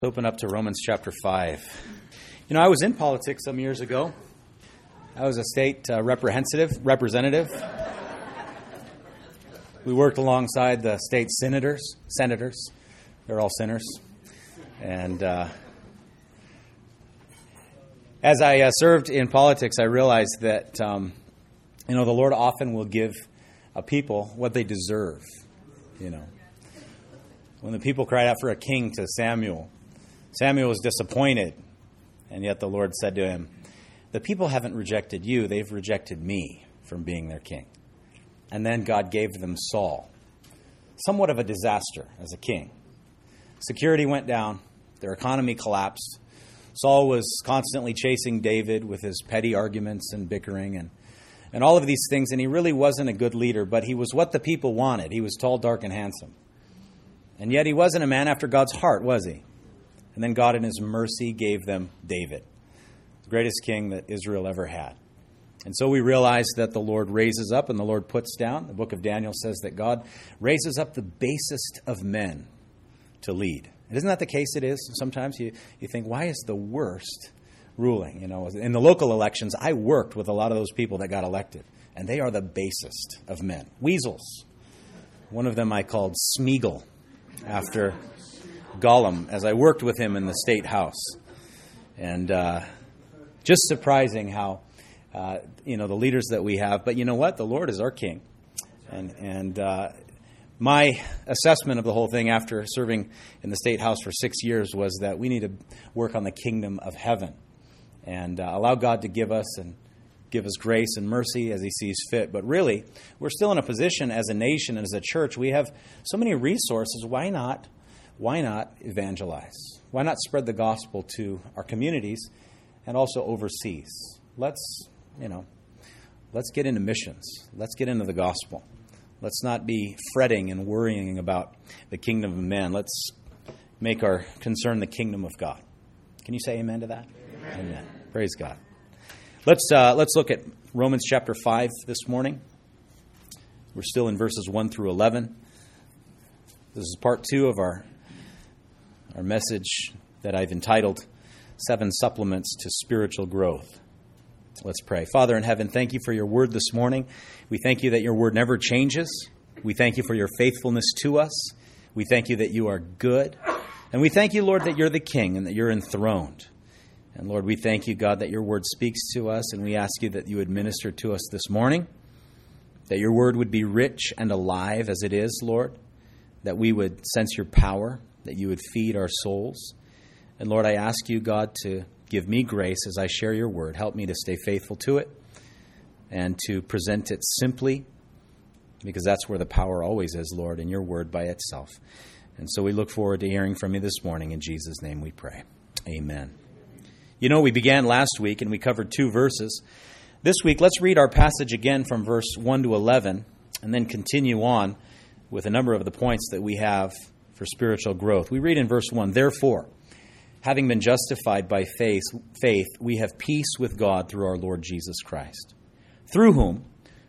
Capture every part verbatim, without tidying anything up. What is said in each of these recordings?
Open up to Romans chapter five. You know, I was in politics some years ago. I was a state uh, representative. representative. We worked alongside the state senators. Senators. They're all sinners. And uh, as I uh, served in politics, I realized that, um, you know, the Lord often will give a people what they deserve, you know. When the people cried out for a king to Samuel, Samuel was disappointed, and yet the Lord said to him, the people haven't rejected you, they've rejected me from being their king. And then God gave them Saul, somewhat of a disaster as a king. Security went down, their economy collapsed. Saul was constantly chasing David with his petty arguments and bickering and, and all of these things, and he really wasn't a good leader, but he was what the people wanted. He was tall, dark, and handsome. And yet he wasn't a man after God's heart, was he? And then God in his mercy gave them David, the greatest king that Israel ever had. And so we realize that the Lord raises up and the Lord puts down. The book of Daniel says that God raises up the basest of men to lead. And isn't that the case it is? Sometimes you, you think, why is the worst ruling? You know, in the local elections, I worked with a lot of those people that got elected. And they are the basest of men. Weasels. One of them I called Smeagol after Gollum, as I worked with him in the state house. And uh, just surprising how, uh, you know, the leaders that we have. But you know what? The Lord is our king. And, and uh, my assessment of the whole thing after serving in the state house for six years was that we need to work on the kingdom of heaven and uh, allow God to give us and give us grace and mercy as he sees fit. But really, we're still in a position as a nation and as a church. We have so many resources. Why not? Why not evangelize? Why not spread the gospel to our communities and also overseas? Let's, you know, let's get into missions. Let's get into the gospel. Let's not be fretting and worrying about the kingdom of man. Let's make our concern the kingdom of God. Can you say amen to that? Amen. Amen. Praise God. Let's uh, let's look at Romans chapter five this morning. We're still in verses one through eleven. This is part two of our our message that I've entitled Seven Supplements to Spiritual Growth. Let's pray. Father in heaven, thank you for your word this morning. We thank you that your word never changes. We thank you for your faithfulness to us. We thank you that you are good. And we thank you, Lord, that you're the king and that you're enthroned. And Lord, we thank you, God, that your word speaks to us, and we ask you that you would minister to us this morning, that your word would be rich and alive as it is, Lord, that we would sense your power, that you would feed our souls. And Lord, I ask you, God, to give me grace as I share your word. Help me to stay faithful to it and to present it simply, because that's where the power always is, Lord, in your word by itself. And so we look forward to hearing from you this morning. In Jesus' name we pray. Amen. You know, we began last week and we covered two verses. This week, let's read our passage again from verse one to eleven and then continue on with a number of the points that we have for spiritual growth. We read in verse one, therefore, having been justified by faith, faith, we have peace with God through our Lord Jesus Christ, through whom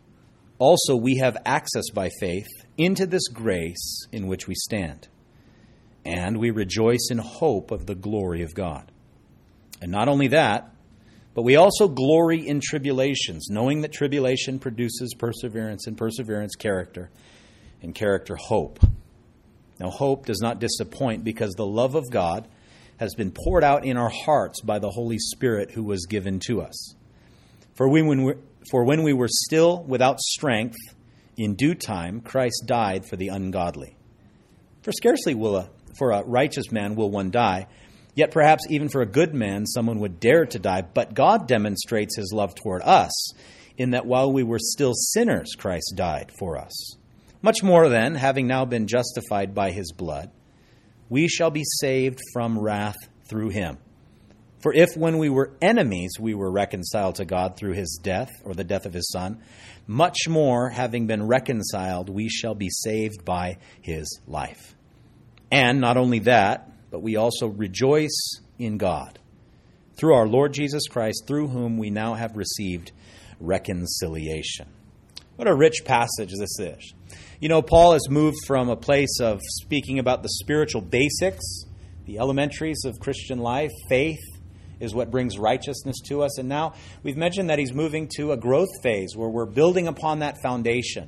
also we have access by faith into this grace in which we stand. And we rejoice in hope of the glory of God. And not only that, but we also glory in tribulations, knowing that tribulation produces perseverance, and perseverance character, and character hope. Now, hope does not disappoint, because the love of God has been poured out in our hearts by the Holy Spirit who was given to us. For we, when we, for when we were still without strength, in due time Christ died for the ungodly. For scarcely will a, for a righteous man will one die, yet perhaps even for a good man someone would dare to die. But God demonstrates his love toward us, in that while we were still sinners, Christ died for us. Much more then, having now been justified by his blood, we shall be saved from wrath through him. For if when we were enemies we were reconciled to God through his death, or the death of his Son, much more, having been reconciled, we shall be saved by his life. And not only that, but we also rejoice in God through our Lord Jesus Christ, through whom we now have received reconciliation. What a rich passage this is. You know, Paul has moved from a place of speaking about the spiritual basics the elementaries of Christian life. Faith is what brings righteousness to us. And now we've mentioned that he's moving to a growth phase where we're building upon that foundation.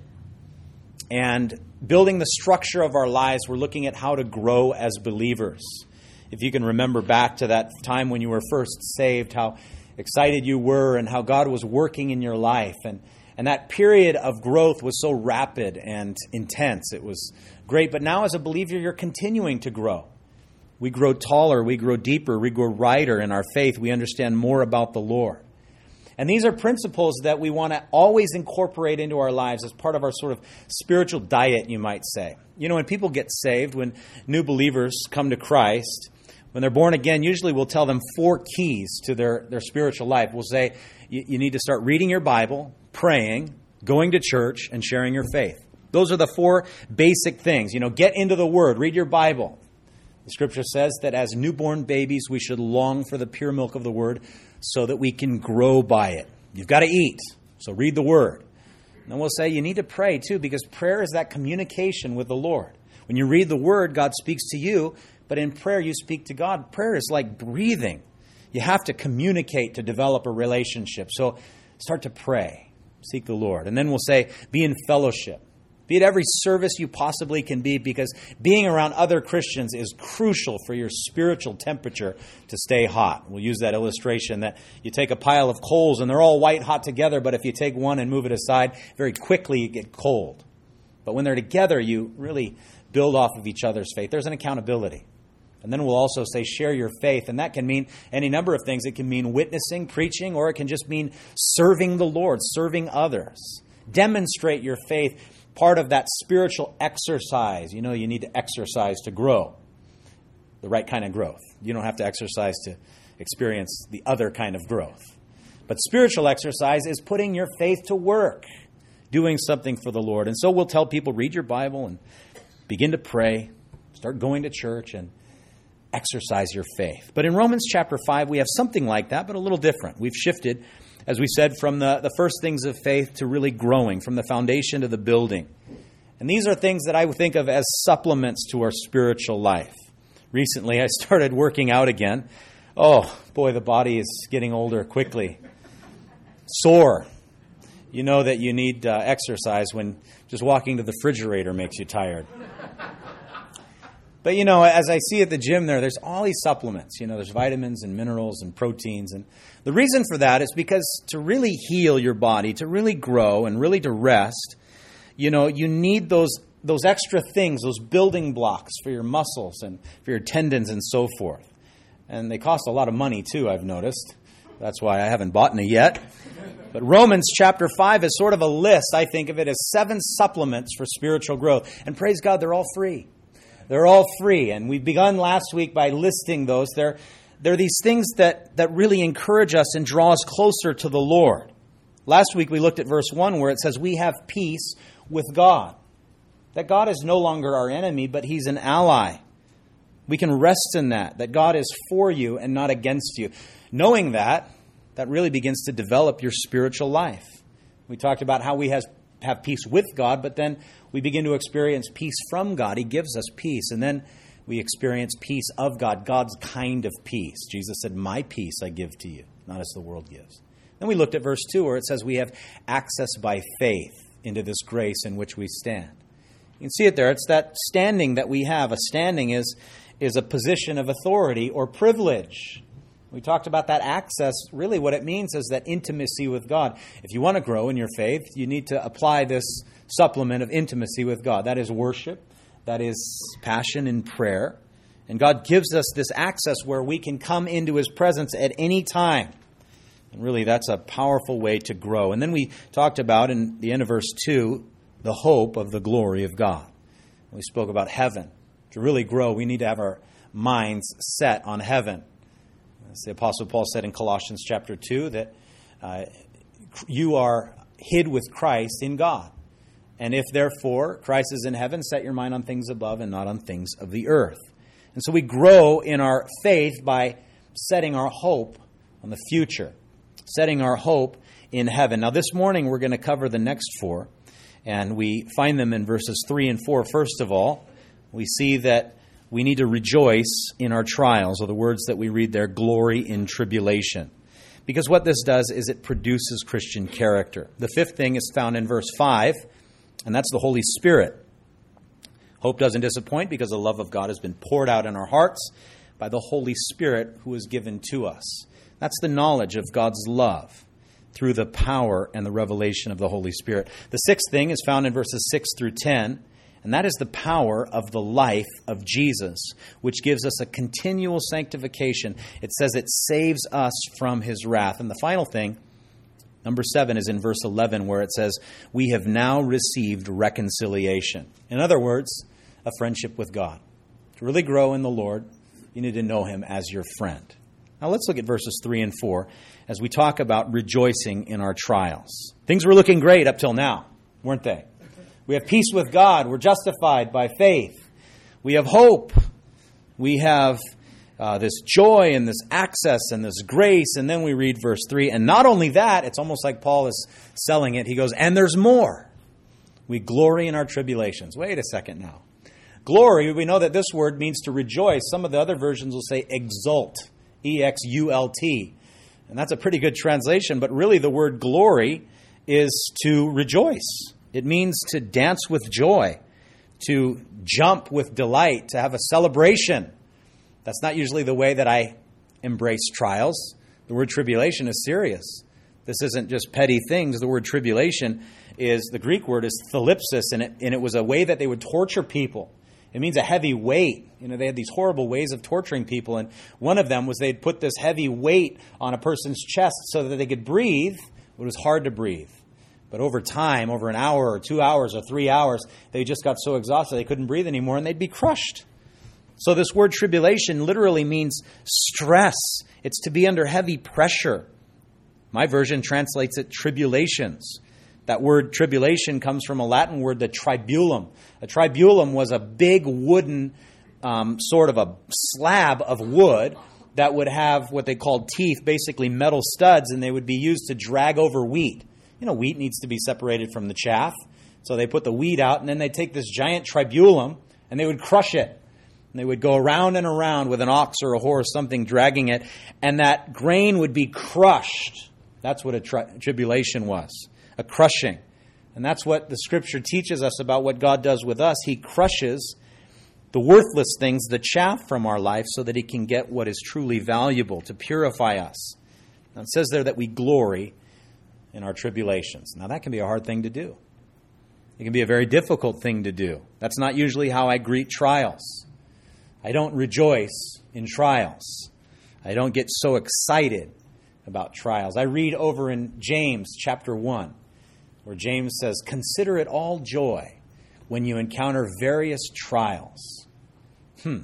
And building the structure of our lives, we're looking at how to grow as believers. If you can remember back to that time when you were first saved, how excited you were and how God was working in your life. And, and that period of growth was so rapid and intense. It was great. But now as a believer, you're continuing to grow. We grow taller, we grow deeper, we grow wider in our faith. We understand more about the Lord. And these are principles that we want to always incorporate into our lives as part of our sort of spiritual diet, you might say. You know, when people get saved, when new believers come to Christ, when they're born again, usually we'll tell them four keys to their, their spiritual life. We'll say, you, you need to start reading your Bible, praying, going to church, and sharing your faith. Those are the four basic things. You know, get into the Word, read your Bible. The Scripture says that as newborn babies, we should long for the pure milk of the Word so that we can grow by it. You've got to eat, so read the Word. And then we'll say you need to pray too, because prayer is that communication with the Lord. When you read the Word, God speaks to you, but in prayer you speak to God. Prayer is like breathing. You have to communicate to develop a relationship. So start to pray, seek the Lord. And then we'll say be in fellowship. Be at every service you possibly can be, because being around other Christians is crucial for your spiritual temperature to stay hot. We'll use that illustration that you take a pile of coals and they're all white hot together, but if you take one and move it aside, very quickly you get cold. But when they're together, you really build off of each other's faith. There's an accountability. And then we'll also say share your faith, and that can mean any number of things. It can mean witnessing, preaching, or it can just mean serving the Lord, serving others. Demonstrate your faith. Part of that spiritual exercise. You know, you need to exercise to grow. The right kind of growth. You don't have to exercise to experience the other kind of growth. But spiritual exercise is putting your faith to work. Doing something for the Lord. And so we'll tell people, read your Bible and begin to pray. Start going to church and exercise your faith. But in Romans chapter five, we have something like that, but a little different. We've shifted, as we said, from the, the first things of faith to really growing, from the foundation to the building. And these are things that I would think of as supplements to our spiritual life. Recently, I started working out again. Oh, boy, the body is getting older quickly. Sore. You know that you need uh, exercise when just walking to the refrigerator makes you tired. But, you know, as I see at the gym there, there's all these supplements. You know, there's vitamins and minerals and proteins. And the reason for that is because to really heal your body, to really grow and really to rest, you know, you need those those extra things, those building blocks for your muscles and for your tendons and so forth. And they cost a lot of money, too, I've noticed. That's why I haven't bought any yet. But Romans chapter five is sort of a list. I think of it as seven supplements for spiritual growth. And praise God, they're all free. They're all free, and we begun last week by listing those. They're, they're these things that, that really encourage us and draw us closer to the Lord. Last week we looked at verse one where it says we have peace with God. That God is no longer our enemy, but He's an ally. We can rest in that, that God is for you and not against you. Knowing that, that really begins to develop your spiritual life. We talked about how we has, have peace with God, but then we begin to experience peace from God. He gives us peace. And then we experience peace of God, God's kind of peace. Jesus said, my peace I give to you, not as the world gives. Then we looked at verse two where it says we have access by faith into this grace in which we stand. You can see it there. It's that standing that we have. A standing is, is a position of authority or privilege. We talked about that access. Really what it means is that intimacy with God. If you want to grow in your faith, you need to apply this supplement of intimacy with God. That is worship. That is passion in prayer. And God gives us this access where we can come into His presence at any time. And really that's a powerful way to grow. And then we talked about in the end of verse two, the hope of the glory of God. We spoke about heaven. To really grow, we need to have our minds set on heaven. As the Apostle Paul said in Colossians chapter two, that uh, you are hid with Christ in God. And if therefore Christ is in heaven, set your mind on things above and not on things of the earth. And so we grow in our faith by setting our hope on the future, setting our hope in heaven. Now this morning we're going to cover the next four, and we find them in verses three and four. First of all, we see that we need to rejoice in our trials, or the words that we read there, glory in tribulation. Because what this does is it produces Christian character. The fifth thing is found in verse five, and that's the Holy Spirit. Hope doesn't disappoint because the love of God has been poured out in our hearts by the Holy Spirit who is given to us. That's the knowledge of God's love through the power and the revelation of the Holy Spirit. The sixth thing is found in verses six through ten, and that is the power of the life of Jesus, which gives us a continual sanctification. It says it saves us from his wrath. And the final thing, number seven, is in verse eleven, where it says, we have now received reconciliation. In other words, a friendship with God. To really grow in the Lord, you need to know him as your friend. Now let's look at verses three and four as we talk about rejoicing in our trials. Things were looking great up till now, weren't they? We have peace with God. We're justified by faith. We have hope. We have uh, this joy and this access and this grace. And then we read verse three. And not only that, it's almost like Paul is selling it. He goes, and there's more. We glory in our tribulations. Wait a second now. Glory, we know that this word means to rejoice. Some of the other versions will say exult. E X U L T. And that's a pretty good translation. But really the word glory is to rejoice. It means to dance with joy, to jump with delight, to have a celebration. That's not usually the way that I embrace trials. The word tribulation is serious. This isn't just petty things. The word tribulation is, the Greek word is thalipsis, and it, and it was a way that they would torture people. It means a heavy weight. You know, they had these horrible ways of torturing people, and one of them was they'd put this heavy weight on a person's chest so that they could breathe. It was hard to breathe. But over time, over an hour or two hours or three hours, they just got so exhausted they couldn't breathe anymore and they'd be crushed. So this word tribulation literally means stress. It's to be under heavy pressure. My version translates it tribulations. That word tribulation comes from a Latin word, the tribulum. A tribulum was a big wooden um, sort of a slab of wood that would have what they called teeth, basically metal studs, and they would be used to drag over wheat. You know, wheat needs to be separated from the chaff. So they put the wheat out, and then they take this giant tribulum, and they would crush it. And they would go around and around with an ox or a horse, something dragging it, and that grain would be crushed. That's what a tri- tribulation was, a crushing. And that's what the Scripture teaches us about what God does with us. He crushes the worthless things, the chaff from our life, so that he can get what is truly valuable, to purify us. Now it says there that we glory in our tribulations. Now that can be a hard thing to do. It can be a very difficult thing to do. That's not usually how I greet trials. I don't rejoice in trials. I don't get so excited about trials. I read over in James chapter one, where James says, consider it all joy when you encounter various trials. Hmm.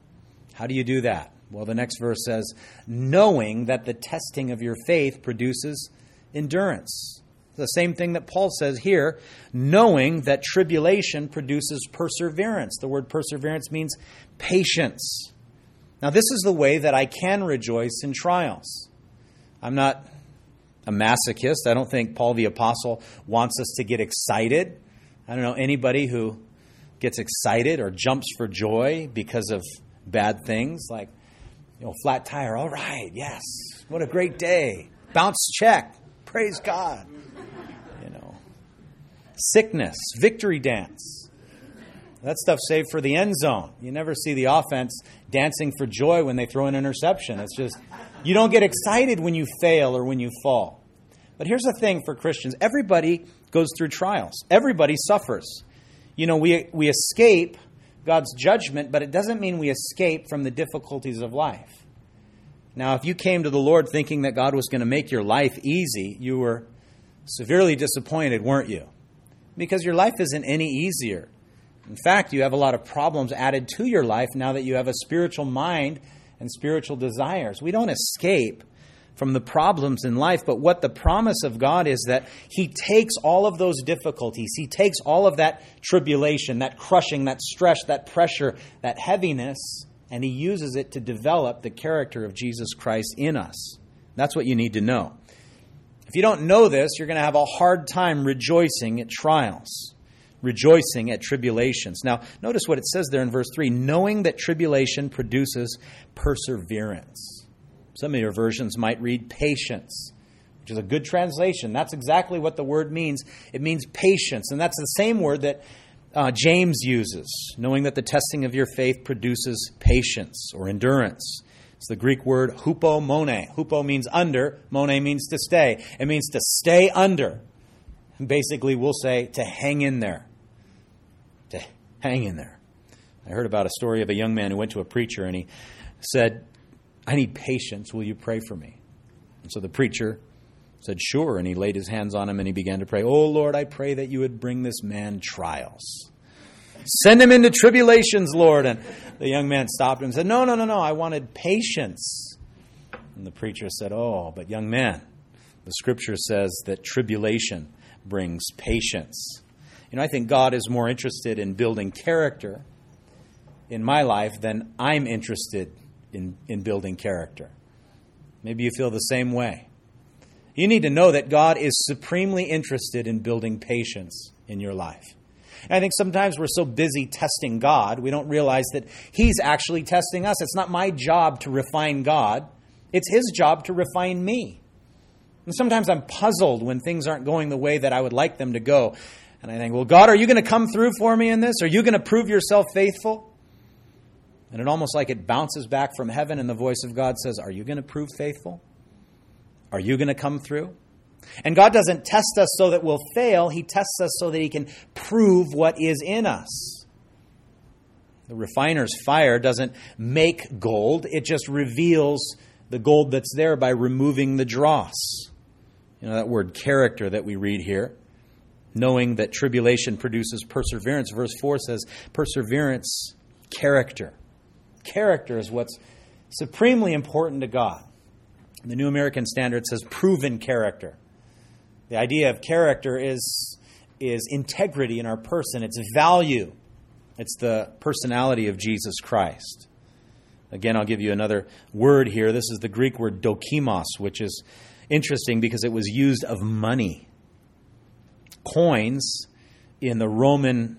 How do you do that? Well, the next verse says, knowing that the testing of your faith produces endurance. The same thing that Paul says here, knowing that tribulation produces perseverance. The word perseverance means patience. Now, this is the way that I can rejoice in trials. I'm not a masochist. I don't think Paul the Apostle wants us to get excited. I don't know anybody who gets excited or jumps for joy because of bad things, like, you know, flat tire. All right, yes, what a great day. Bounce check. Praise God. You know, sickness, victory dance. That stuff's saved for the end zone. You never see the offense dancing for joy when they throw an interception. It's just, you don't get excited when you fail or when you fall. But here's the thing for Christians. Everybody goes through trials. Everybody suffers. You know, we we escape God's judgment, but it doesn't mean we escape from the difficulties of life. Now, if you came to the Lord thinking that God was going to make your life easy, you were severely disappointed, weren't you? Because your life isn't any easier. In fact, you have a lot of problems added to your life now that you have a spiritual mind and spiritual desires. We don't escape from the problems in life, but what the promise of God is that he takes all of those difficulties, he takes all of that tribulation, that crushing, that stress, that pressure, that heaviness, and he uses it to develop the character of Jesus Christ in us. That's what you need to know. If you don't know this, you're going to have a hard time rejoicing at trials. rejoicing at tribulations. Now, notice what it says there in verse three, knowing that tribulation produces perseverance. Some of your versions might read patience, which is a good translation. That's exactly what the word means. It means patience, and that's the same word that uh, James uses, knowing that the testing of your faith produces patience or endurance. It's the Greek word hupomone. Hupo means under, mone means to stay. It means to stay under. And basically, we'll say to hang in there. To hang in there. I heard about a story of a young man who went to a preacher and he said, I need patience. Will you pray for me? And so the preacher said, sure. And he laid his hands on him and he began to pray, oh, Lord, I pray that you would bring this man trials. Send him into tribulations, Lord. And the young man stopped him and said, no, no, no, no. I wanted patience. And the preacher said, oh, but young man, the scripture says that tribulation brings patience. You know, I think God is more interested in building character in my life than I'm interested in, in building character. Maybe you feel the same way. You need to know that God is supremely interested in building patience in your life. And I think sometimes we're so busy testing God, we don't realize that He's actually testing us. It's not my job to refine God. It's His job to refine me. And sometimes I'm puzzled when things aren't going the way that I would like them to go. And I think, well, God, are you going to come through for me in this? Are you going to prove yourself faithful? And it almost like it bounces back from heaven and the voice of God says, are you going to prove faithful? Are you going to come through? And God doesn't test us so that we'll fail. He tests us so that He can prove what is in us. The refiner's fire doesn't make gold. It just reveals the gold that's there by removing the dross. You know, that word character that we read here. Knowing that tribulation produces perseverance. Verse four says, perseverance, character. Character is what's supremely important to God. The New American Standard says proven character. The idea of character is, is integrity in our person. It's value. It's the personality of Jesus Christ. Again, I'll give you another word here. This is the Greek word dokimos, which is interesting because it was used of money. Coins in the Roman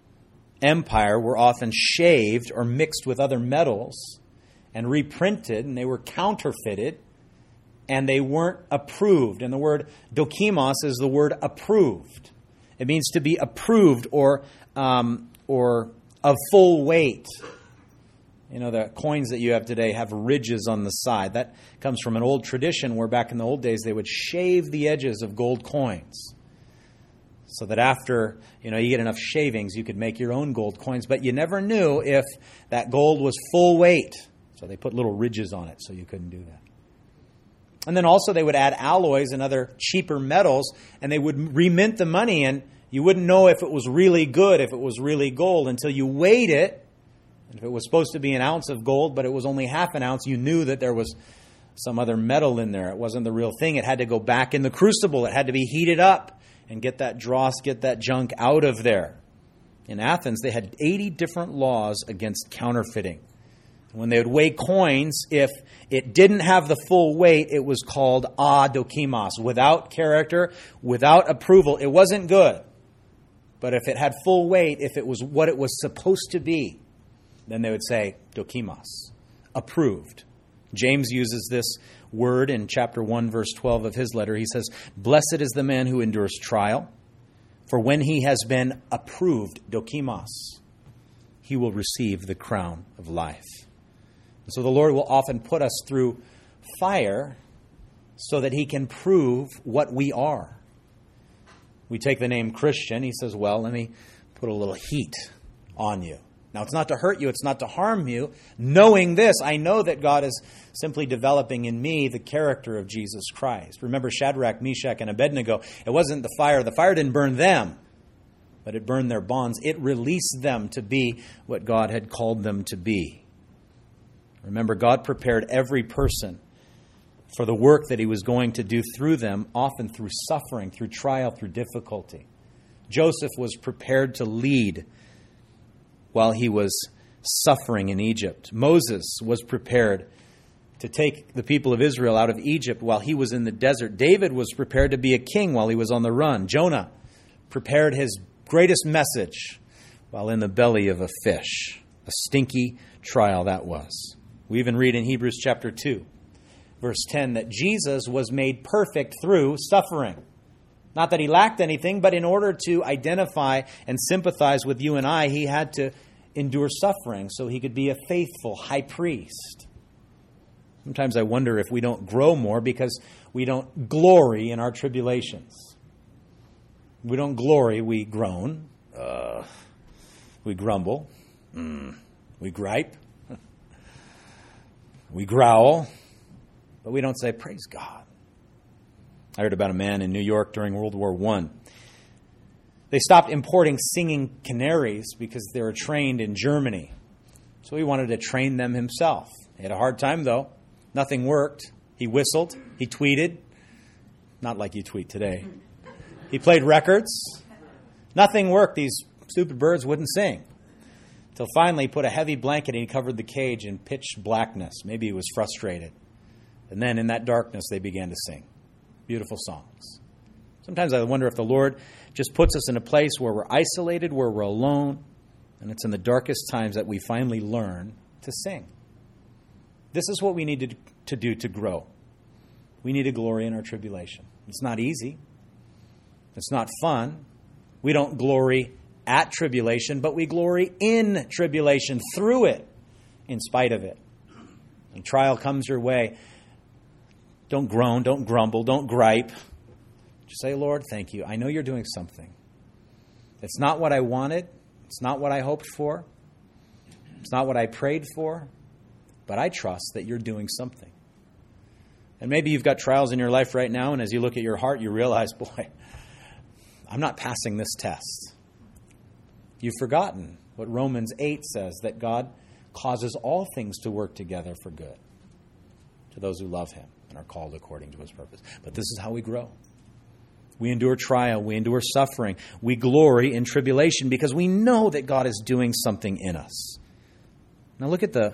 Empire were often shaved or mixed with other metals and reprinted, and they were counterfeited. And they weren't approved. And the word dokimos is the word approved. It means to be approved or um, or of full weight. You know, the coins that you have today have ridges on the side. That comes from an old tradition where back in the old days they would shave the edges of gold coins. So that after, you know, you get enough shavings, you could make your own gold coins. But you never knew if that gold was full weight. So they put little ridges on it so you couldn't do that. And then also they would add alloys and other cheaper metals, and they would remint the money, and you wouldn't know if it was really good, if it was really gold, until you weighed it. And if it was supposed to be an ounce of gold, but it was only half an ounce, you knew that there was some other metal in there. It wasn't the real thing. It had to go back in the crucible. It had to be heated up and get that dross, get that junk out of there. In Athens, they had eighty different laws against counterfeiting. When they would weigh coins, if it didn't have the full weight, it was called adokimos. Without character, without approval, it wasn't good. But if it had full weight, if it was what it was supposed to be, then they would say dokimos, approved. James uses this word in chapter one, verse twelve of his letter. He says, blessed is the man who endures trial, for when he has been approved, dokimos, he will receive the crown of life. So the Lord will often put us through fire so that He can prove what we are. We take the name Christian. He says, well, let me put a little heat on you. Now, it's not to hurt you. It's not to harm you. Knowing this, I know that God is simply developing in me the character of Jesus Christ. Remember Shadrach, Meshach, and Abednego. It wasn't the fire. The fire didn't burn them, but it burned their bonds. It released them to be what God had called them to be. Remember, God prepared every person for the work that He was going to do through them, often through suffering, through trial, through difficulty. Joseph was prepared to lead while he was suffering in Egypt. Moses was prepared to take the people of Israel out of Egypt while he was in the desert. David was prepared to be a king while he was on the run. Jonah prepared his greatest message while in the belly of a fish. A stinky trial that was. We even read in Hebrews chapter two, verse ten, that Jesus was made perfect through suffering. Not that he lacked anything, but in order to identify and sympathize with you and I, he had to endure suffering so he could be a faithful high priest. Sometimes I wonder if we don't grow more because we don't glory in our tribulations. We don't glory, we groan, uh, we grumble, mm, we gripe, we growl, but we don't say, praise God. I heard about a man in New York during World War One. They stopped importing singing canaries because they were trained in Germany. So he wanted to train them himself. He had a hard time, though. Nothing worked. He whistled. He tweeted. Not like you tweet today. He played records. Nothing worked. These stupid birds wouldn't sing. Until finally he put a heavy blanket and he covered the cage in pitch blackness. Maybe he was frustrated. And then in that darkness they began to sing. Beautiful songs. Sometimes I wonder if the Lord just puts us in a place where we're isolated, where we're alone, and it's in the darkest times that we finally learn to sing. This is what we need to, to do to grow. We need to glory in our tribulation. It's not easy. It's not fun. We don't glory at tribulation, but we glory in tribulation, through it, in spite of it. When trial comes your way, don't groan, don't grumble, don't gripe. Just say, Lord, thank you. I know you're doing something. It's not what I wanted. It's not what I hoped for. It's not what I prayed for. But I trust that you're doing something. And maybe you've got trials in your life right now, and as you look at your heart, you realize, boy, I'm not passing this test. You've forgotten what Romans eight says, that God causes all things to work together for good to those who love him and are called according to his purpose. But this is how we grow. We endure trial. We endure suffering. We glory in tribulation because we know that God is doing something in us. Now look at the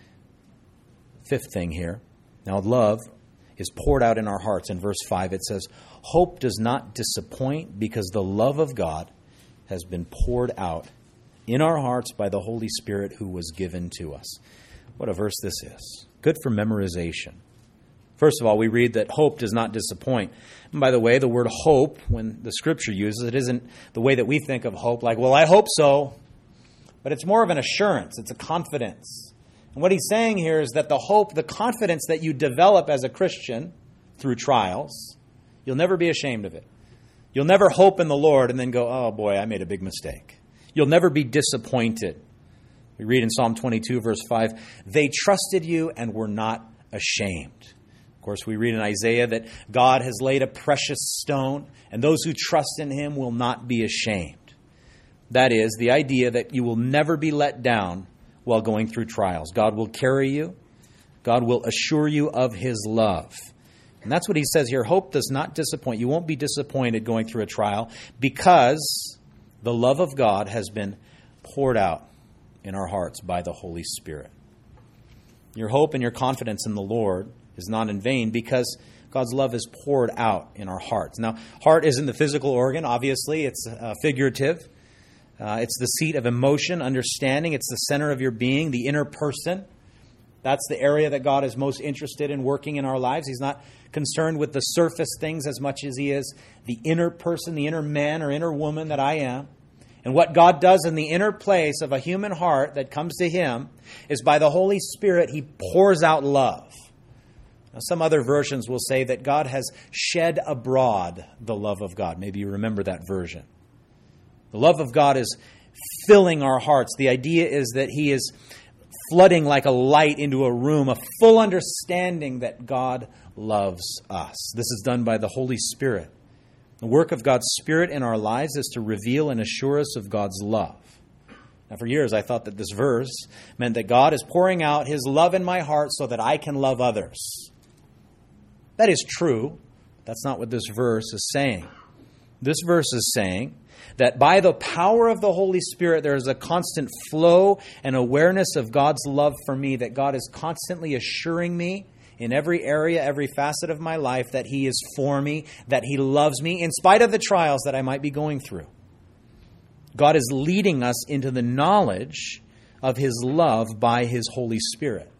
fifth thing here. Now love is poured out in our hearts. In verse five it says, hope does not disappoint because the love of God has been poured out in our hearts by the Holy Spirit who was given to us. What a verse this is. Good for memorization. First of all, we read that hope does not disappoint. And by the way, the word hope, when the Scripture uses it, isn't the way that we think of hope, like, well, I hope so. But it's more of an assurance. It's a confidence. And what he's saying here is that the hope, the confidence that you develop as a Christian through trials, you'll never be ashamed of it. You'll never hope in the Lord and then go, oh boy, I made a big mistake. You'll never be disappointed. We read in Psalm twenty-two, verse five, they trusted you and were not ashamed. Of course, we read in Isaiah that God has laid a precious stone, and those who trust in him will not be ashamed. That is, the idea that you will never be let down while going through trials. God will carry you. God will assure you of his love. And that's what he says here. Hope does not disappoint. You won't be disappointed going through a trial because the love of God has been poured out in our hearts by the Holy Spirit. Your hope and your confidence in the Lord is not in vain because God's love is poured out in our hearts. Now, heart isn't the physical organ, obviously. It's uh, figurative. Uh, it's the seat of emotion, understanding. It's the center of your being, the inner person. That's the area that God is most interested in working in our lives. He's not concerned with the surface things as much as he is the inner person, the inner man or inner woman that I am. And what God does in the inner place of a human heart that comes to him is by the Holy Spirit, he pours out love. Now, some other versions will say that God has shed abroad the love of God. Maybe you remember that version. The love of God is filling our hearts. The idea is that he is flooding like a light into a room, a full understanding that God loves us. This is done by the Holy Spirit. The work of God's Spirit in our lives is to reveal and assure us of God's love. Now, for years, I thought that this verse meant that God is pouring out his love in my heart so that I can love others. That is true. That's not what this verse is saying. This verse is saying that by the power of the Holy Spirit, there is a constant flow and awareness of God's love for me, that God is constantly assuring me in every area, every facet of my life, that he is for me, that he loves me, in spite of the trials that I might be going through. God is leading us into the knowledge of His love by His Holy Spirit.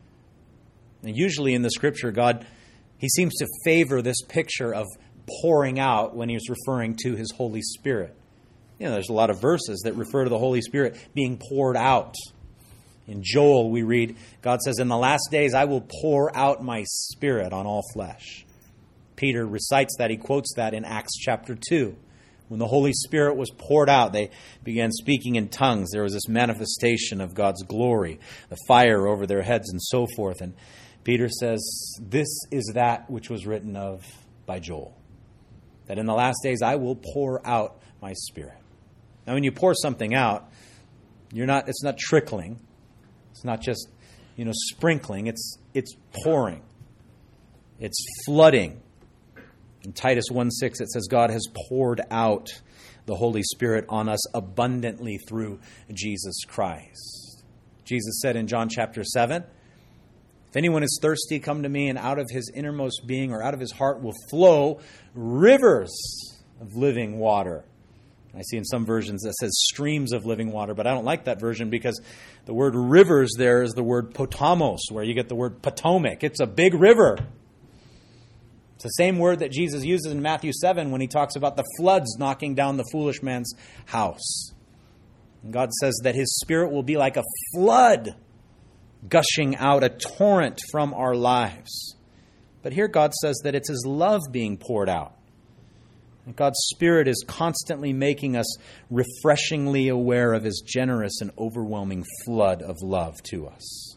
And usually in the Scripture, God, He seems to favor this picture of pouring out when He's referring to His Holy Spirit. You know, there's a lot of verses that refer to the Holy Spirit being poured out. In Joel, we read, God says, "In the last days I will pour out my Spirit on all flesh." Peter recites that. He quotes that in Acts chapter two. When the Holy Spirit was poured out, they began speaking in tongues. There was this manifestation of God's glory, the fire over their heads and so forth. And Peter says, this is that which was written of by Joel, that in the last days I will pour out my Spirit. Now, when you pour something out, you're not. It's not trickling. It's not just, you know, sprinkling. It's it's pouring. It's flooding. In Titus one six, it says, God has poured out the Holy Spirit on us abundantly through Jesus Christ. Jesus said in John chapter seven, "If anyone is thirsty, come to me, and out of his innermost being or out of his heart will flow rivers of living water." I see in some versions that says streams of living water, but I don't like that version because the word rivers there is the word potamos, where you get the word Potomac. It's a big river. It's the same word that Jesus uses in Matthew seven when he talks about the floods knocking down the foolish man's house. And God says that His Spirit will be like a flood gushing out, a torrent from our lives. But here God says that it's His love being poured out. And God's Spirit is constantly making us refreshingly aware of His generous and overwhelming flood of love to us.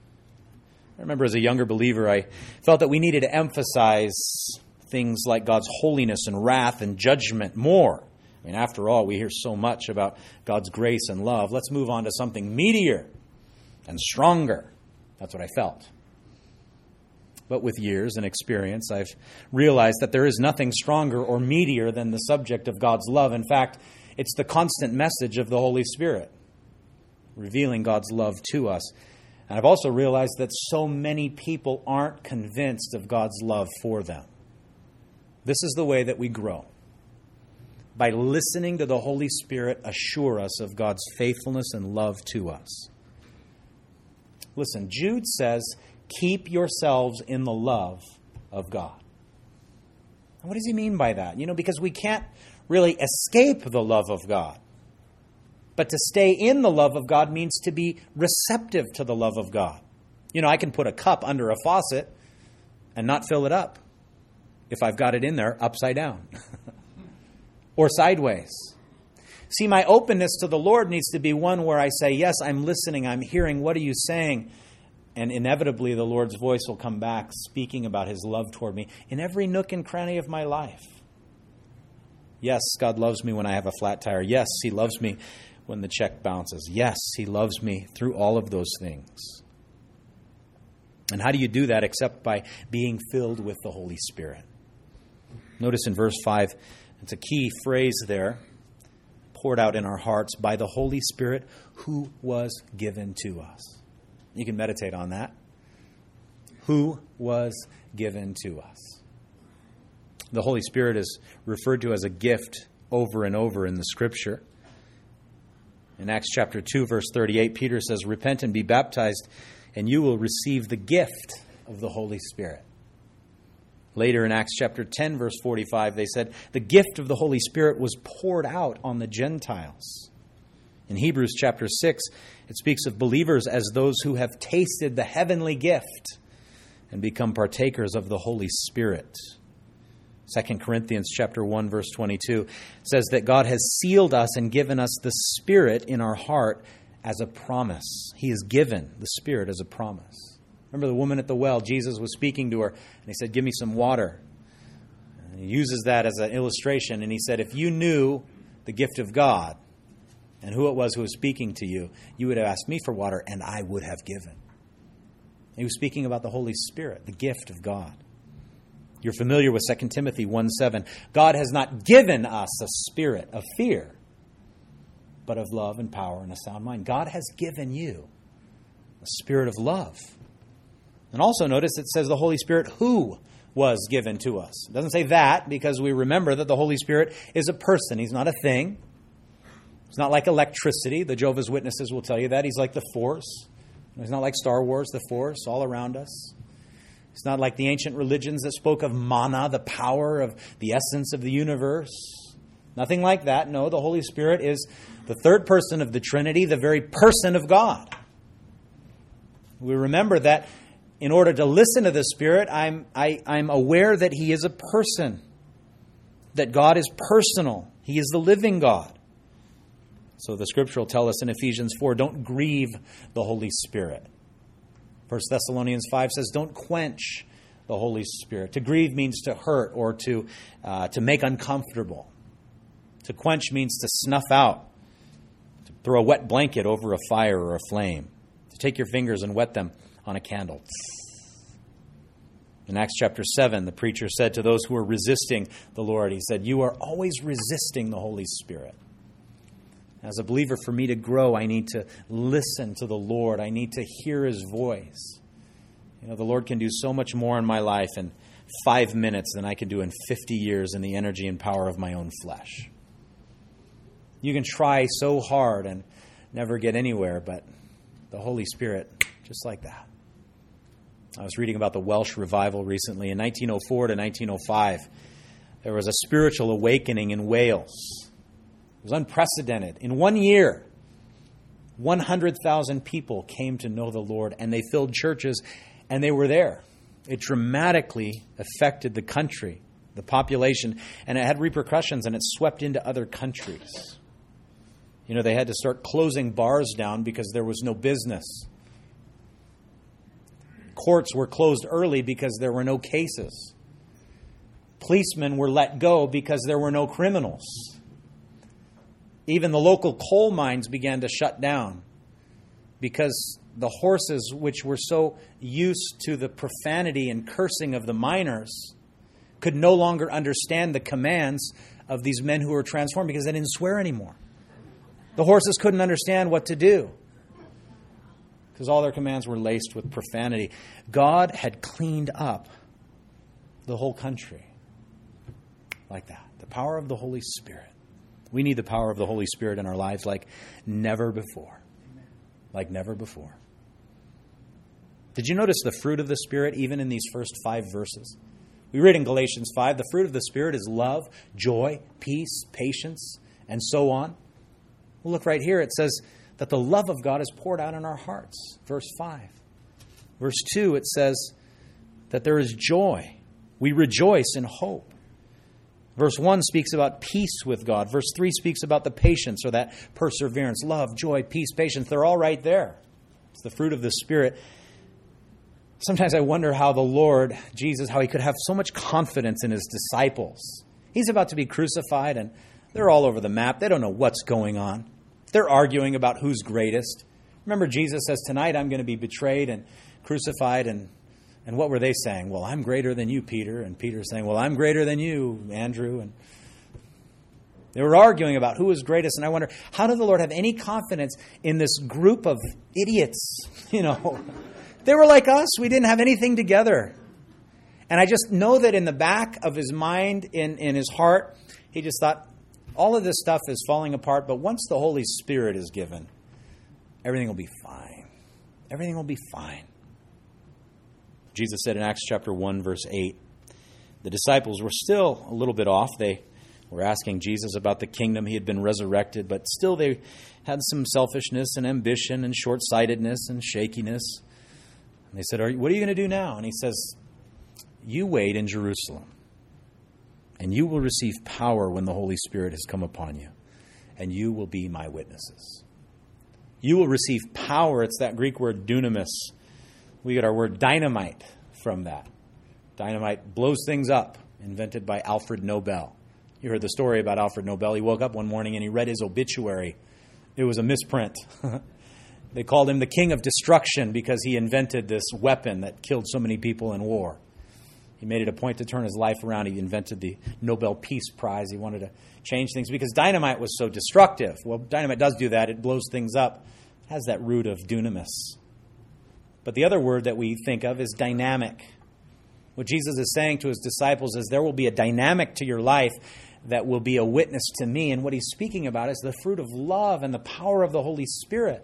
I remember as a younger believer, I felt that we needed to emphasize things like God's holiness and wrath and judgment more. I mean, after all, we hear so much about God's grace and love. Let's move on to something meatier and stronger. That's what I felt. But with years and experience, I've realized that there is nothing stronger or meatier than the subject of God's love. In fact, it's the constant message of the Holy Spirit, revealing God's love to us. And I've also realized that so many people aren't convinced of God's love for them. This is the way that we grow. By listening to the Holy Spirit assure us of God's faithfulness and love to us. Listen, Jude says, keep yourselves in the love of God. And what does he mean by that? You know, because we can't really escape the love of God. But to stay in the love of God means to be receptive to the love of God. You know, I can put a cup under a faucet and not fill it up if I've got it in there upside down or sideways. See, my openness to the Lord needs to be one where I say, yes, I'm listening, I'm hearing, what are you saying? And inevitably the Lord's voice will come back speaking about His love toward me in every nook and cranny of my life. Yes, God loves me when I have a flat tire. Yes, He loves me when the check bounces. Yes, He loves me through all of those things. And how do you do that except by being filled with the Holy Spirit? Notice in verse five, it's a key phrase there, poured out in our hearts by the Holy Spirit who was given to us. You can meditate on that. Who was given to us. The Holy Spirit is referred to as a gift over and over in the Scripture. In Acts chapter two, verse thirty-eight, Peter says, repent and be baptized, and you will receive the gift of the Holy Spirit. Later in Acts chapter ten, verse forty-five, they said, the gift of the Holy Spirit was poured out on the Gentiles. In Hebrews chapter six, it speaks of believers as those who have tasted the heavenly gift and become partakers of the Holy Spirit. Second Corinthians chapter one, verse twenty-two says that God has sealed us and given us the Spirit in our heart as a promise. He has given the Spirit as a promise. Remember the woman at the well, Jesus was speaking to her, and He said, give me some water. And He uses that as an illustration, and He said, if you knew the gift of God and who it was who was speaking to you, you would have asked me for water, and I would have given. He was speaking about the Holy Spirit, the gift of God. You're familiar with Second Timothy one seven. God has not given us a spirit of fear, but of love and power and a sound mind. God has given you a spirit of love. And also notice it says the Holy Spirit who was given to us. It doesn't say that because we remember that the Holy Spirit is a person. He's not a thing. He's not like electricity. The Jehovah's Witnesses will tell you that. He's like the Force. He's not like Star Wars, the Force, all around us. He's not like the ancient religions that spoke of mana, the power of the essence of the universe. Nothing like that. No, the Holy Spirit is the third person of the Trinity, the very person of God. We remember that in order to listen to the Spirit, I'm, I, I'm aware that He is a person, that God is personal. He is the living God. So the Scripture will tell us in Ephesians four, don't grieve the Holy Spirit. First Thessalonians five says, don't quench the Holy Spirit. To grieve means to hurt or to, uh, to make uncomfortable. To quench means to snuff out, to throw a wet blanket over a fire or a flame, to take your fingers and wet them on a candle. In Acts chapter seven, the preacher said to those who were resisting the Lord, he said, you are always resisting the Holy Spirit. As a believer, for me to grow, I need to listen to the Lord. I need to hear His voice. You know, the Lord can do so much more in my life in five minutes than I can do in fifty years in the energy and power of my own flesh. You can try so hard and never get anywhere, but the Holy Spirit, just like that. I was reading about the Welsh revival recently. In nineteen oh four to nineteen oh five, there was a spiritual awakening in Wales. It was unprecedented. In one year, one hundred thousand people came to know the Lord, and they filled churches, and they were there. It dramatically affected the country, the population, and it had repercussions, and it swept into other countries. You know, they had to start closing bars down because there was no business. Courts were closed early because there were no cases. Policemen were let go because there were no criminals. Even the local coal mines began to shut down because the horses, which were so used to the profanity and cursing of the miners, could no longer understand the commands of these men who were transformed because they didn't swear anymore. The horses couldn't understand what to do because all their commands were laced with profanity. God had cleaned up the whole country like that. The power of the Holy Spirit. We need the power of the Holy Spirit in our lives like never before. Like never before. Did you notice the fruit of the Spirit even in these first five verses? We read in Galatians five, the fruit of the Spirit is love, joy, peace, patience, and so on. Well, look right here. It says that the love of God is poured out in our hearts. Verse five. Verse two, it says that there is joy. We rejoice in hope. Verse one speaks about peace with God. Verse three speaks about the patience or that perseverance. Love, joy, peace, patience. They're all right there. It's the fruit of the Spirit. Sometimes I wonder how the Lord, Jesus, how He could have so much confidence in His disciples. He's about to be crucified and they're all over the map. They don't know what's going on. They're arguing about who's greatest. Remember, Jesus says, tonight I'm going to be betrayed and crucified. And, and what were they saying? Well, I'm greater than you, Peter. And Peter's saying, well, I'm greater than you, Andrew. And they were arguing about who was greatest. And I wonder, how did the Lord have any confidence in this group of idiots? You know, they were like us. We didn't have anything together. And I just know that in the back of His mind, in, in His heart, He just thought, all of this stuff is falling apart, but once the Holy Spirit is given, everything will be fine. Everything will be fine. Jesus said in Acts chapter one, verse eight, the disciples were still a little bit off. They were asking Jesus about the kingdom. He had been resurrected, but still they had some selfishness and ambition and short-sightedness and shakiness. And they said, "Are you, what are you going to do now?" And He says, you wait in Jerusalem. And you will receive power when the Holy Spirit has come upon you. And you will be my witnesses. You will receive power. It's that Greek word dunamis. We get our word dynamite from that. Dynamite blows things up, invented by Alfred Nobel. You heard the story about Alfred Nobel. He woke up one morning and he read his obituary. It was a misprint. They called him the king of destruction because he invented this weapon that killed so many people in war. He made it a point to turn his life around. He invented the Nobel Peace Prize. He wanted to change things because dynamite was so destructive. Well, dynamite does do that. It blows things up. It has that root of dunamis. But the other word that we think of is dynamic. What Jesus is saying to His disciples is there will be a dynamic to your life that will be a witness to me. And what he's speaking about is the fruit of love and the power of the Holy Spirit.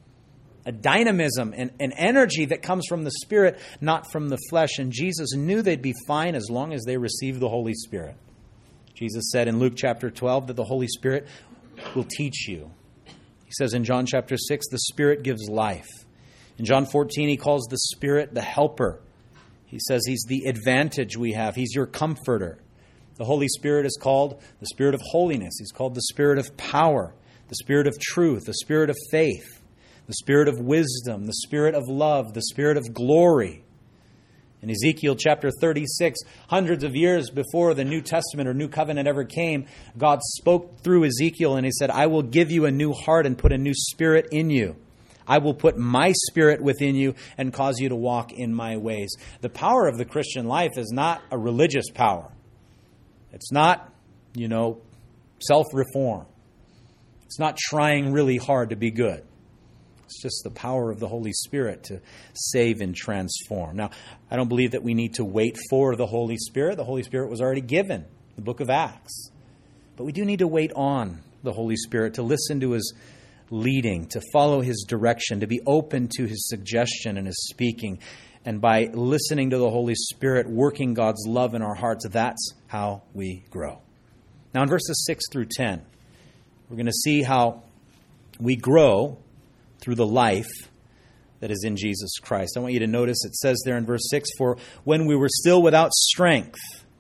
A dynamism and an energy that comes from the Spirit, not from the flesh. And Jesus knew they'd be fine as long as they received the Holy Spirit. Jesus said in Luke chapter twelve that the Holy Spirit will teach you. He says in John chapter six, the Spirit gives life. In John fourteen, he calls the Spirit the helper. He says he's the advantage we have. He's your comforter. The Holy Spirit is called the Spirit of holiness. He's called the Spirit of power, the Spirit of truth, the Spirit of faith, the Spirit of wisdom, the Spirit of love, the Spirit of glory. In Ezekiel chapter thirty-six, hundreds of years before the New Testament or New Covenant ever came, God spoke through Ezekiel and he said, I will give you a new heart and put a new spirit in you. I will put my Spirit within you and cause you to walk in my ways. The power of the Christian life is not a religious power. It's not, you know, self-reform. It's not trying really hard to be good. It's just the power of the Holy Spirit to save and transform. Now, I don't believe that we need to wait for the Holy Spirit. The Holy Spirit was already given, the book of Acts. But we do need to wait on the Holy Spirit, to listen to His leading, to follow His direction, to be open to His suggestion and His speaking. And by listening to the Holy Spirit, working God's love in our hearts, that's how we grow. Now in verses six through ten, we're going to see how we grow through the life that is in Jesus Christ. I want you to notice it says there in verse six, for when we were still without strength,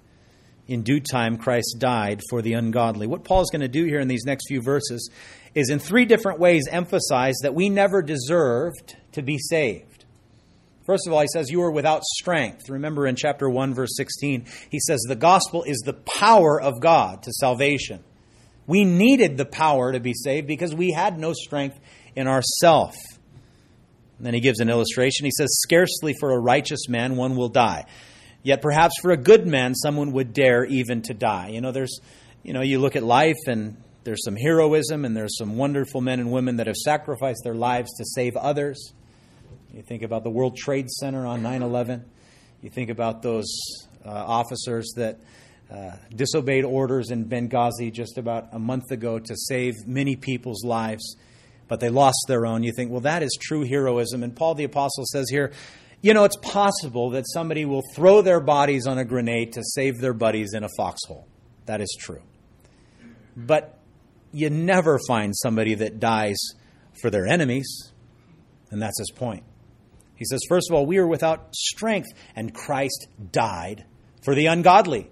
in due time Christ died for the ungodly. What Paul's going to do here in these next few verses is in three different ways emphasize that we never deserved to be saved. First of all, he says, you are without strength. Remember in chapter one, verse sixteen, he says, the gospel is the power of God to salvation. We needed the power to be saved because we had no strength in ourselves. And then he gives an illustration. He says, scarcely for a righteous man one will die. Yet perhaps for a good man someone would dare even to die. You know, there's, you know, you look at life and there's some heroism and there's some wonderful men and women that have sacrificed their lives to save others. You think about the World Trade Center on nine eleven. You think about those uh, officers that uh, disobeyed orders in Benghazi just about a month ago to save many people's lives, but they lost their own. You think, well, that is true heroism. And Paul the Apostle says here, you know, it's possible that somebody will throw their bodies on a grenade to save their buddies in a foxhole. That is true. But you never find somebody that dies for their enemies. And that's his point. He says, first of all, we are without strength, and Christ died for the ungodly.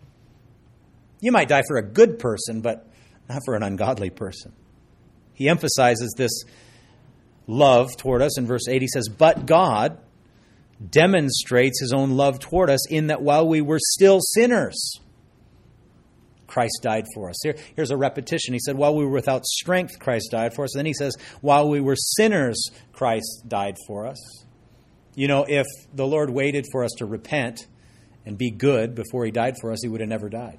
You might die for a good person, but not for an ungodly person. He emphasizes this love toward us. In verse eight, he says, but God demonstrates His own love toward us in that while we were still sinners, Christ died for us. Here, here's a repetition. He said, while we were without strength, Christ died for us. And then he says, while we were sinners, Christ died for us. You know, if the Lord waited for us to repent and be good before He died for us, He would have never died.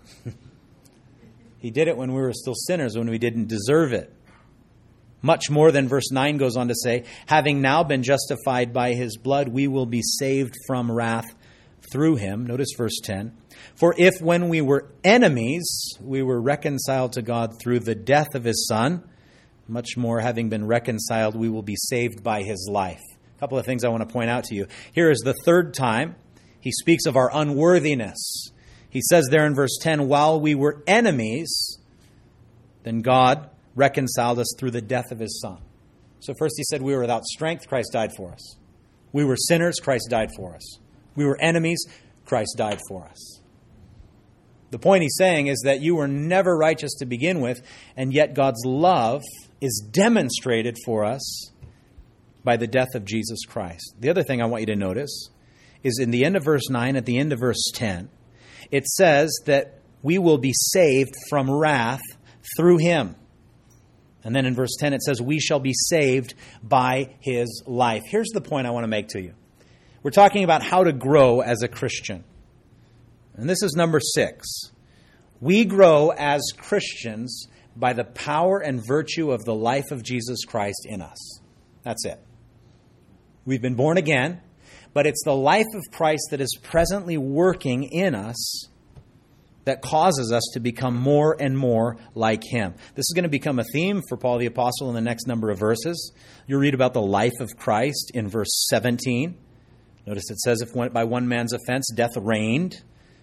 He did it when we were still sinners, when we didn't deserve it. Much more than verse nine goes on to say, having now been justified by His blood, we will be saved from wrath through Him. Notice verse ten. For if when we were enemies, we were reconciled to God through the death of His Son, much more having been reconciled, we will be saved by His life. A couple of things I want to point out to you. Here is the third time he speaks of our unworthiness. He says there in verse ten, while we were enemies, then God reconciled us through the death of His Son. So first he said we were without strength, Christ died for us. We were sinners, Christ died for us. We were enemies, Christ died for us. The point he's saying is that you were never righteous to begin with, and yet God's love is demonstrated for us by the death of Jesus Christ. The other thing I want you to notice is in the end of verse nine, at the end of verse ten, it says that we will be saved from wrath through Him. And then in verse ten, it says, we shall be saved by His life. Here's the point I want to make to you. We're talking about how to grow as a Christian. And this is number six. We grow as Christians by the power and virtue of the life of Jesus Christ in us. That's it. We've been born again, but it's the life of Christ that is presently working in us that causes us to become more and more like Him. This is going to become a theme for Paul the Apostle in the next number of verses. You'll read about the life of Christ in verse seventeen. Notice it says, if by one man's offense death reigned,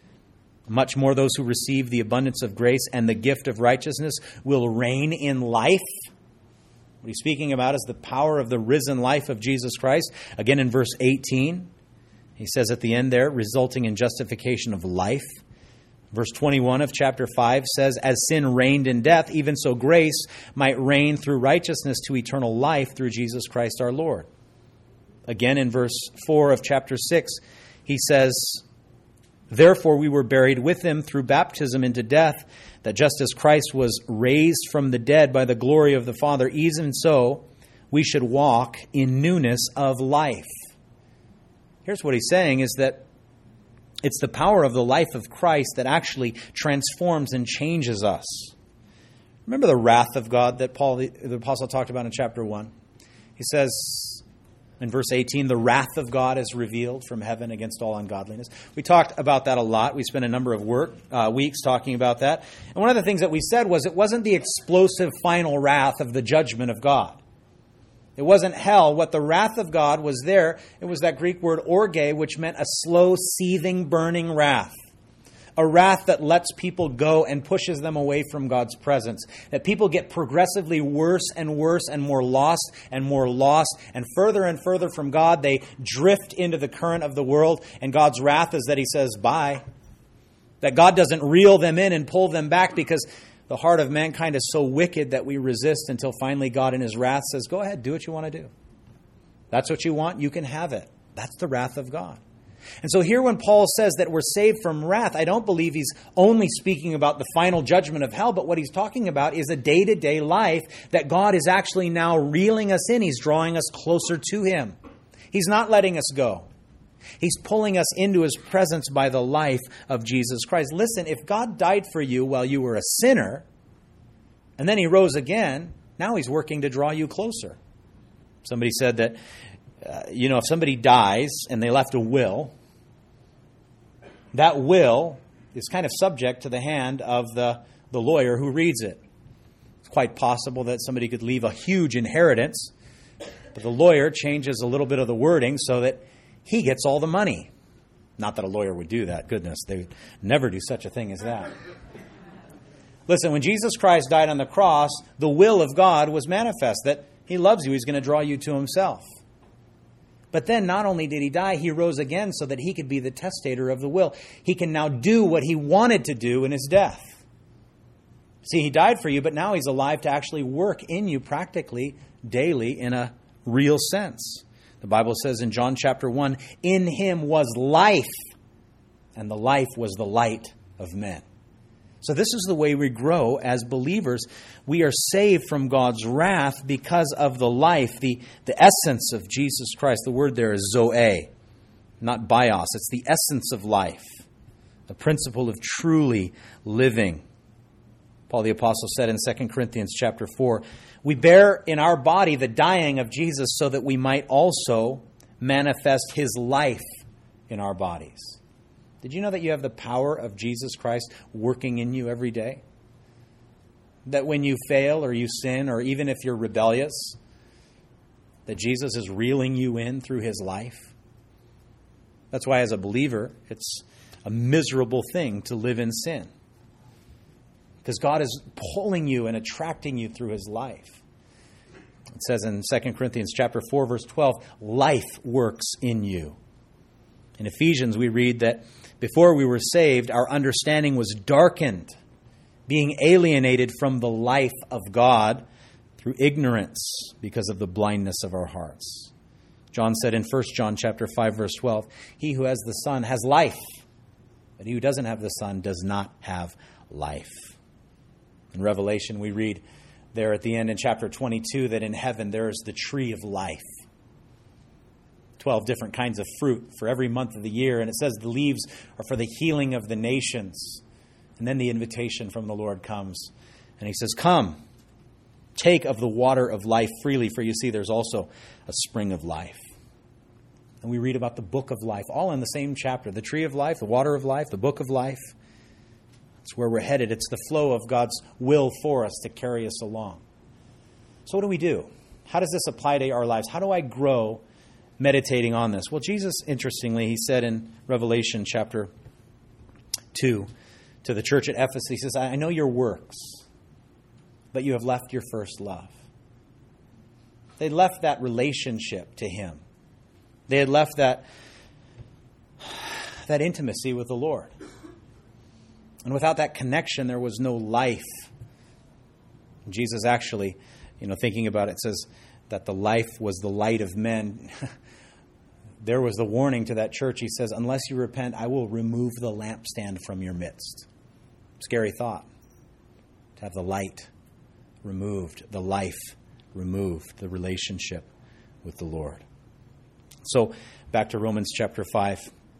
much more those who receive the abundance of grace and the gift of righteousness will reign in life. What he's speaking about is the power of the risen life of Jesus Christ. Again in verse eighteen, he says at the end there, resulting in justification of life. Verse twenty-one of chapter five says, as sin reigned in death, even so grace might reign through righteousness to eternal life through Jesus Christ our Lord. Again in verse four of chapter six, he says, therefore we were buried with Him through baptism into death, that just as Christ was raised from the dead by the glory of the Father, even so we should walk in newness of life. Here's what he's saying is that it's the power of the life of Christ that actually transforms and changes us. Remember the wrath of God that Paul the, the Apostle talked about in chapter one? He says in verse eighteen, the wrath of God is revealed from heaven against all ungodliness. We talked about that a lot. We spent a number of work uh, weeks talking about that. And one of the things that we said was it wasn't the explosive final wrath of the judgment of God. It wasn't hell. What the wrath of God was there, it was that Greek word orge, which meant a slow, seething, burning wrath. A wrath that lets people go and pushes them away from God's presence. That people get progressively worse and worse and more lost and more lost. And further and further from God, they drift into the current of the world. And God's wrath is that He says, bye. That God doesn't reel them in and pull them back because the heart of mankind is so wicked that we resist until finally God in His wrath says, go ahead, do what you want to do. That's what you want, you can have it. That's the wrath of God. And so here when Paul says that we're saved from wrath, I don't believe he's only speaking about the final judgment of hell, but what he's talking about is a day-to-day life that God is actually now reeling us in. He's drawing us closer to Him. He's not letting us go. He's pulling us into His presence by the life of Jesus Christ. Listen, if God died for you while you were a sinner, and then He rose again, now He's working to draw you closer. Somebody said that, uh, you know, if somebody dies and they left a will, that will is kind of subject to the hand of the, the lawyer who reads it. It's quite possible that somebody could leave a huge inheritance, but the lawyer changes a little bit of the wording so that he gets all the money. Not that a lawyer would do that. Goodness, they would never do such a thing as that. Listen, when Jesus Christ died on the cross, the will of God was manifest, that He loves you. He's going to draw you to Himself. But then not only did He die, He rose again so that He could be the testator of the will. He can now do what He wanted to do in His death. See, He died for you, but now He's alive to actually work in you practically, daily, in a real sense. The Bible says in John chapter one, in Him was life, and the life was the light of men. So this is the way we grow as believers. We are saved from God's wrath because of the life, the, the essence of Jesus Christ. The word there is zoe, not bios. It's the essence of life, the principle of truly living. Paul the Apostle said in Second Corinthians chapter four, we bear in our body the dying of Jesus so that we might also manifest His life in our bodies. Did you know that you have the power of Jesus Christ working in you every day? That when you fail or you sin, or even if you're rebellious, that Jesus is reeling you in through His life? That's why as a believer, it's a miserable thing to live in sin. Because God is pulling you and attracting you through His life. It says in Second Corinthians chapter four, verse twelve, life works in you. In Ephesians, we read that before we were saved, our understanding was darkened, being alienated from the life of God through ignorance because of the blindness of our hearts. John said in First John chapter five, verse twelve, he who has the Son has life, but he who doesn't have the Son does not have life. In Revelation, we read there at the end in chapter twenty-two that in heaven there is the tree of life. Twelve different kinds of fruit for every month of the year. And it says the leaves are for the healing of the nations. And then the invitation from the Lord comes. And He says, come, take of the water of life freely. For you see, there's also a spring of life. And we read about the book of life, all in the same chapter. The tree of life, the water of life, the book of life. It's where we're headed. It's the flow of God's will for us to carry us along. So what do we do? How does this apply to our lives? How do I grow meditating on this? Well, Jesus, interestingly, he said in Revelation chapter two to the church at Ephesus, he says, I know your works, but you have left your first love. They left that relationship to him. They had left that, that intimacy with the Lord. And without that connection, there was no life. Jesus actually, you know, thinking about it, says that the life was the light of men. There was the warning to that church. He says, unless you repent, I will remove the lampstand from your midst. Scary thought. To have the light removed, the life removed, the relationship with the Lord. So, back to Romans chapter five.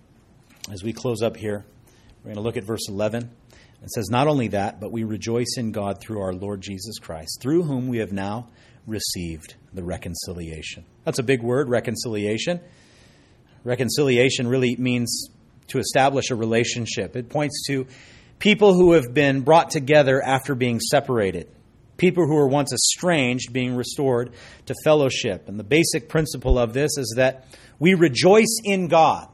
As we close up here, we're going to look at verse eleven. It says, not only that, but we rejoice in God through our Lord Jesus Christ, through whom we have now received the reconciliation. That's a big word, reconciliation. Reconciliation really means to establish a relationship. It points to people who have been brought together after being separated. People who were once estranged being restored to fellowship. And the basic principle of this is that we rejoice in God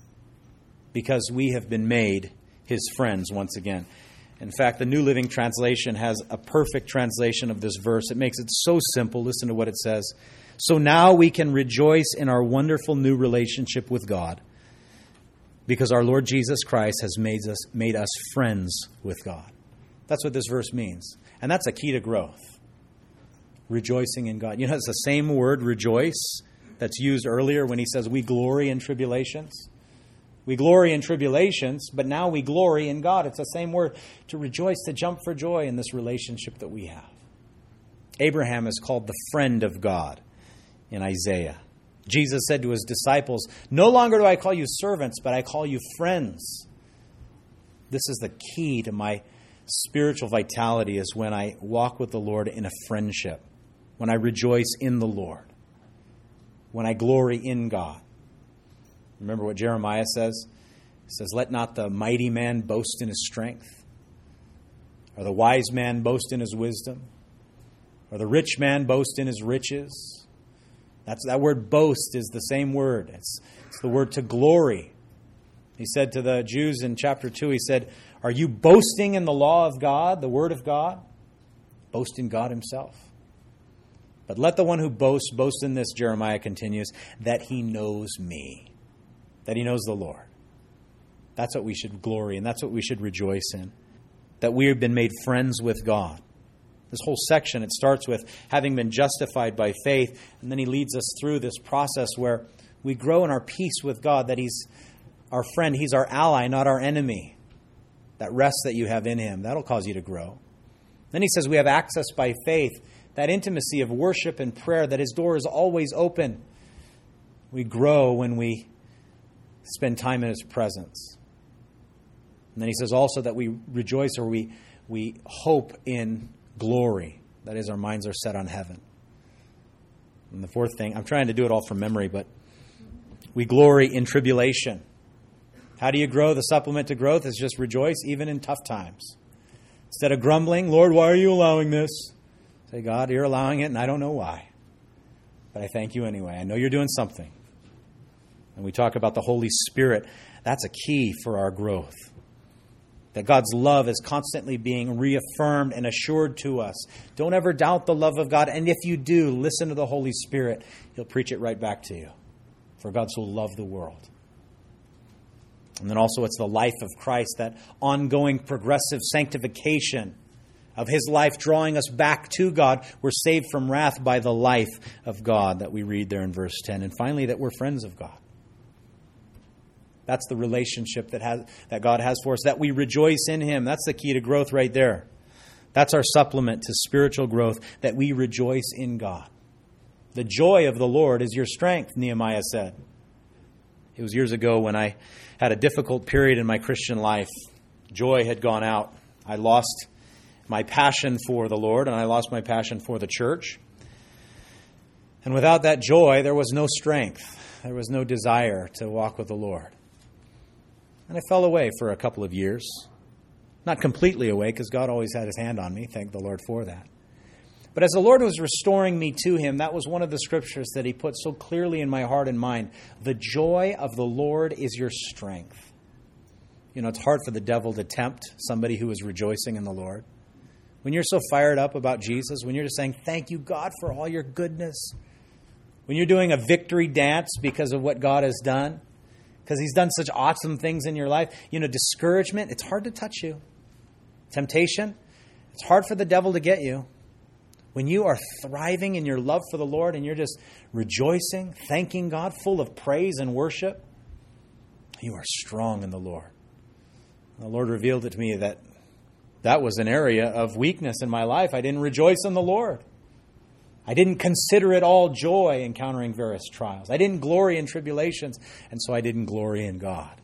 because we have been made his friends once again. In fact, the New Living Translation has a perfect translation of this verse. It makes it so simple. Listen to what it says. So now we can rejoice in our wonderful new relationship with God because our Lord Jesus Christ has made us, made us friends with God. That's what this verse means. And that's a key to growth. Rejoicing in God. You know, it's the same word, rejoice, that's used earlier when he says we glory in tribulations. We glory in tribulations, but now we glory in God. It's the same word, to rejoice, to jump for joy in this relationship that we have. Abraham is called the friend of God in Isaiah. Jesus said to his disciples, no longer do I call you servants, but I call you friends. This is the key to my spiritual vitality, is when I walk with the Lord in a friendship, when I rejoice in the Lord, when I glory in God. Remember what Jeremiah says? He says, let not the mighty man boast in his strength, or the wise man boast in his wisdom, or the rich man boast in his riches. That's, that word boast is the same word. It's, it's the word to glory. He said to the Jews in chapter two, he said, are you boasting in the law of God, the word of God? Boast in God himself. But let the one who boasts, boast in this, Jeremiah continues, that he knows me. That he knows the Lord. That's what we should glory in. That's what we should rejoice in. That we have been made friends with God. This whole section, it starts with having been justified by faith, and then he leads us through this process where we grow in our peace with God, that he's our friend, he's our ally, not our enemy. That rest that you have in him, that'll cause you to grow. Then he says we have access by faith, that intimacy of worship and prayer, that his door is always open. We grow when we spend time in his presence. And then he says also that we rejoice, or we we hope in glory. That is, our minds are set on heaven. And the fourth thing, I'm trying to do it all from memory, but we glory in tribulation. How do you grow? The supplement to growth is just rejoice even in tough times. Instead of grumbling, Lord, why are you allowing this? Say, God, you're allowing it and I don't know why. But I thank you anyway. I know you're doing something. And we talk about the Holy Spirit. That's a key for our growth. That God's love is constantly being reaffirmed and assured to us. Don't ever doubt the love of God. And if you do, listen to the Holy Spirit. He'll preach it right back to you. For God so loved the world. And then also it's the life of Christ, that ongoing progressive sanctification of his life drawing us back to God. We're saved from wrath by the life of God that we read there in verse ten. And finally, that we're friends of God. That's the relationship that has that God has for us, that we rejoice in him. That's the key to growth right there. That's our supplement to spiritual growth, that we rejoice in God. The joy of the Lord is your strength, Nehemiah said. It was years ago when I had a difficult period in my Christian life. Joy had gone out. I lost my passion for the Lord, and I lost my passion for the church. And without that joy, there was no strength. There was no desire to walk with the Lord. And I fell away for a couple of years. Not completely awake, because God always had his hand on me. Thank the Lord for that. But as the Lord was restoring me to him, that was one of the scriptures that he put so clearly in my heart and mind. The joy of the Lord is your strength. You know, it's hard for the devil to tempt somebody who is rejoicing in the Lord. When you're so fired up about Jesus, when you're just saying, thank you, God, for all your goodness. When you're doing a victory dance because of what God has done, because he's done such awesome things in your life. You know, discouragement, it's hard to touch you. Temptation, it's hard for the devil to get you. When you are thriving in your love for the Lord and you're just rejoicing, thanking God, full of praise and worship, you are strong in the Lord. The Lord revealed it to me that that was an area of weakness in my life. I didn't rejoice in the Lord. I didn't consider it all joy encountering various trials. I didn't glory in tribulations, and so I didn't glory in God.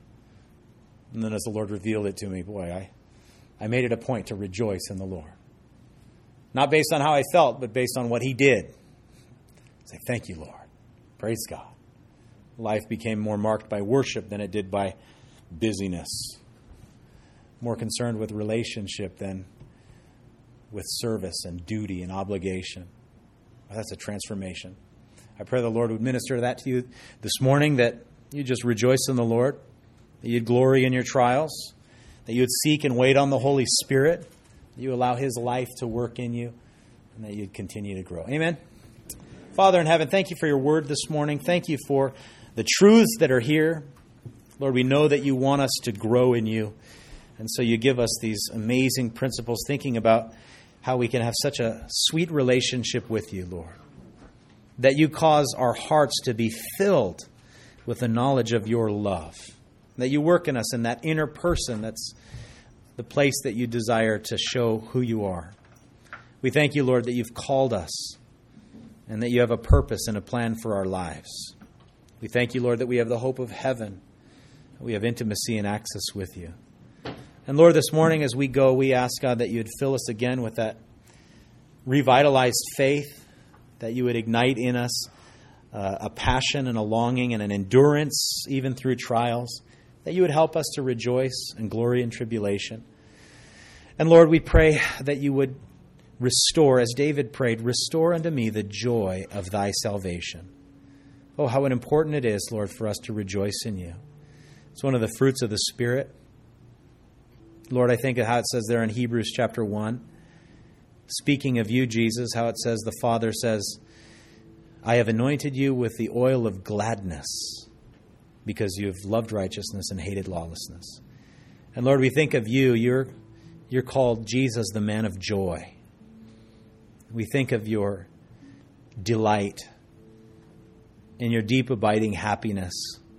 And then as the Lord revealed it to me, boy, I, I made it a point to rejoice in the Lord. Not based on how I felt, but based on what he did. Say, thank you, Lord. Praise God. Life became more marked by worship than it did by busyness. More concerned with relationship than with service and duty and obligation. Well, that's a transformation. I pray the Lord would minister that to you this morning, that you just rejoice in the Lord, that you'd glory in your trials, that you would seek and wait on the Holy Spirit, that you allow his life to work in you, and that you'd continue to grow. Amen. Father in heaven, thank you for your word this morning. Thank you for the truths that are here. Lord, we know that you want us to grow in you. And so you give us these amazing principles, thinking about how we can have such a sweet relationship with you, Lord. That you cause our hearts to be filled with the knowledge of your love. That you work in us in that inner person that's the place that you desire to show who you are. We thank you, Lord, that you've called us and that you have a purpose and a plan for our lives. We thank you, Lord, that we have the hope of heaven. We have intimacy and access with you. And Lord, this morning as we go, we ask, God, that you would fill us again with that revitalized faith, that you would ignite in us uh, a passion and a longing and an endurance, even through trials, that you would help us to rejoice and glory in tribulation. And Lord, we pray that you would restore, as David prayed, restore unto me the joy of thy salvation. Oh, how important it is, Lord, for us to rejoice in you. It's one of the fruits of the Spirit. Lord, I think of how it says there in Hebrews chapter one, speaking of you, Jesus, how it says the Father says, I have anointed you with the oil of gladness because you have loved righteousness and hated lawlessness. And Lord, we think of you, you're, you're called Jesus, the man of joy. We think of your delight in your deep abiding happiness.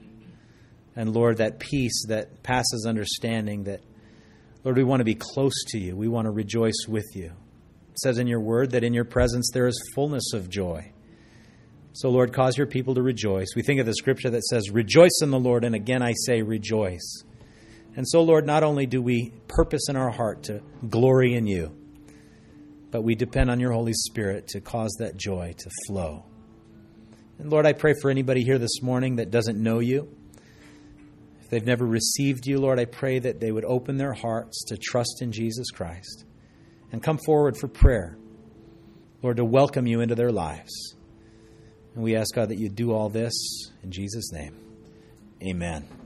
And Lord, that peace that passes understanding, that Lord, we want to be close to you. We want to rejoice with you. It says in your word that in your presence there is fullness of joy. So, Lord, cause your people to rejoice. We think of the scripture that says, rejoice in the Lord, and again I say rejoice. And so, Lord, not only do we purpose in our heart to glory in you, but we depend on your Holy Spirit to cause that joy to flow. And Lord, I pray for anybody here this morning that doesn't know you. If they've never received you, Lord, I pray that they would open their hearts to trust in Jesus Christ and come forward for prayer, Lord, to welcome you into their lives. And we ask, God, that you do all this in Jesus' name. Amen.